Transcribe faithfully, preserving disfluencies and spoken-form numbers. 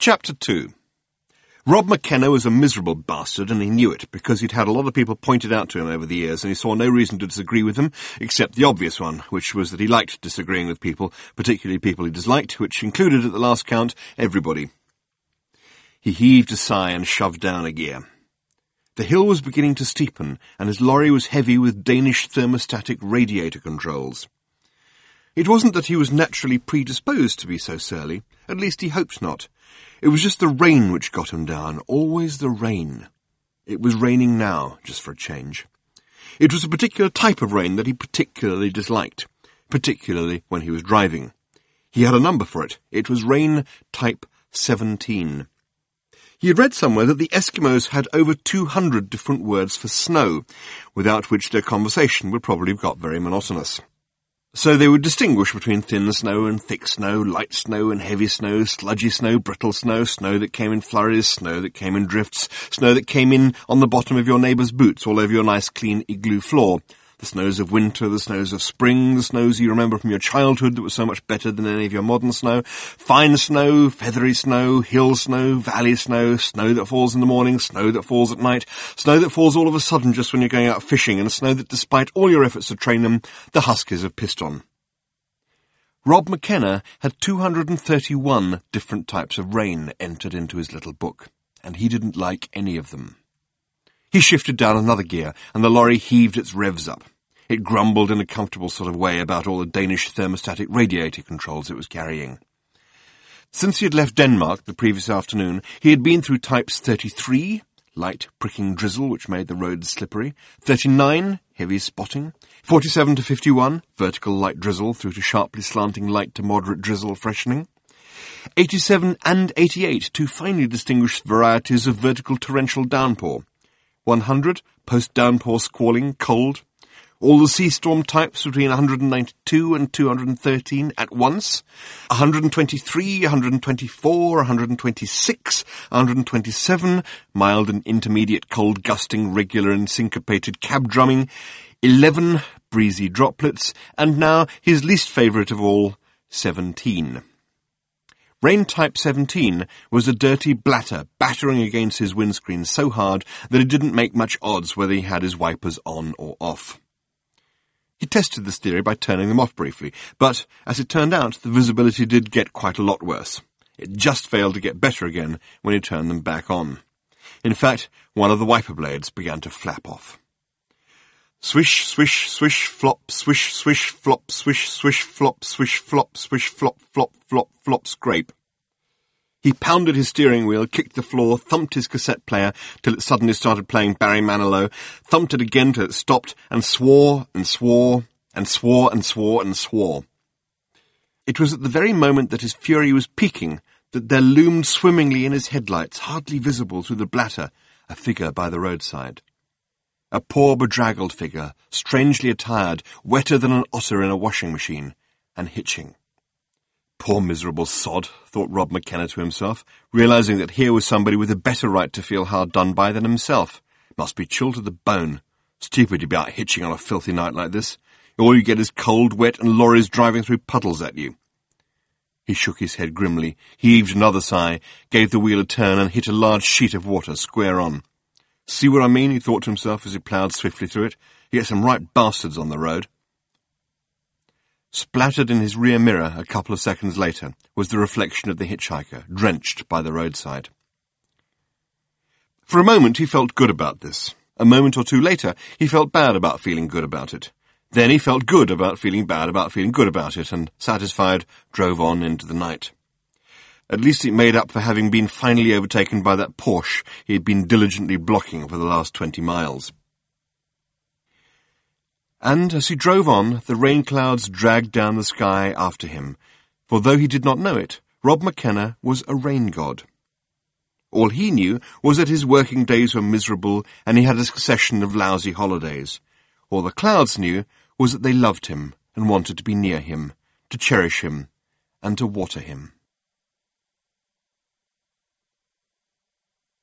Chapter two. Rob McKenna was a miserable bastard, and he knew it, because he'd had a lot of people pointed out to him over the years, and he saw no reason to disagree with them, except the obvious one, which was that he liked disagreeing with people, particularly people he disliked, which included, at the last count, everybody. He heaved a sigh and shoved down a gear. The hill was beginning to steepen, and his lorry was heavy with Danish thermostatic radiator controls. It wasn't that he was naturally predisposed to be so surly, at least he hoped not. It was just the rain which got him down, always the rain. It was raining now, just for a change. It was a particular type of rain that he particularly disliked, particularly when he was driving. He had a number for it. It was rain type seventeen. He had read somewhere that the Eskimos had over two hundred different words for snow, without which their conversation would probably have got very monotonous. So they would distinguish between thin snow and thick snow, light snow and heavy snow, sludgy snow, brittle snow, snow that came in flurries, snow that came in drifts, snow that came in on the bottom of your neighbour's boots all over your nice clean igloo floor. The snows of winter, the snows of spring, the snows you remember from your childhood that was so much better than any of your modern snow, fine snow, feathery snow, hill snow, valley snow, snow that falls in the morning, snow that falls at night, snow that falls all of a sudden just when you're going out fishing, and snow that, despite all your efforts to train them, the huskies have pissed on. Rob McKenna had two hundred thirty-one different types of rain entered into his little book, and he didn't like any of them. He shifted down another gear, and the lorry heaved its revs up. It grumbled in a comfortable sort of way about all the Danish thermostatic radiator controls it was carrying. Since he had left Denmark the previous afternoon, he had been through types thirty-three, light pricking drizzle which made the roads slippery, thirty-nine, heavy spotting, forty-seven to fifty-one, vertical light drizzle through to sharply slanting light to moderate drizzle freshening, eighty-seven and eighty-eight, two finely distinguished varieties of vertical torrential downpour, one hundred, post-downpour squalling, cold, all the sea storm types between one hundred ninety-two and two hundred thirteen at once, one hundred twenty-three, one hundred twenty-four, one hundred twenty-six, one hundred twenty-seven, mild and intermediate cold gusting, regular and syncopated cab drumming, eleven, breezy droplets, and now his least favourite of all, seventeen. Rain type seventeen was a dirty blatter battering against his windscreen so hard that it didn't make much odds whether he had his wipers on or off. He tested this theory by turning them off briefly, but, as it turned out, the visibility did get quite a lot worse. It just failed to get better again when he turned them back on. In fact, one of the wiper blades began to flap off. Swish, swish, swish, flop, swish, swish, flop, swish, swish, flop, swish, flop, swish, flop, flop, flop, flop, scrape. He pounded his steering wheel, kicked the floor, thumped his cassette player till it suddenly started playing Barry Manilow, thumped it again till it stopped, and swore and swore and swore and swore and swore. It was at the very moment that his fury was peaking that there loomed swimmingly in his headlights, hardly visible through the blatter, a figure by the roadside. A poor bedraggled figure, strangely attired, wetter than an otter in a washing machine, and hitching. Poor miserable sod, thought Rob McKenna to himself, realising that here was somebody with a better right to feel hard done by than himself. Must be chilled to the bone. Stupid to be out hitching on a filthy night like this. All you get is cold, wet, and lorries driving through puddles at you. He shook his head grimly, heaved another sigh, gave the wheel a turn, and hit a large sheet of water square on. See what I mean, he thought to himself as he ploughed swiftly through it. You get some right bastards on the road. Splattered in his rear mirror a couple of seconds later was the reflection of the hitchhiker, drenched by the roadside. For a moment he felt good about this. A moment or two later he felt bad about feeling good about it. Then he felt good about feeling bad about feeling good about it, and, satisfied, drove on into the night. At least it made up for having been finally overtaken by that Porsche he had been diligently blocking for the last twenty miles. And, as he drove on, the rain clouds dragged down the sky after him, for though he did not know it, Rob McKenna was a rain god. All he knew was that his working days were miserable and he had a succession of lousy holidays. All the clouds knew was that they loved him and wanted to be near him, to cherish him, and to water him.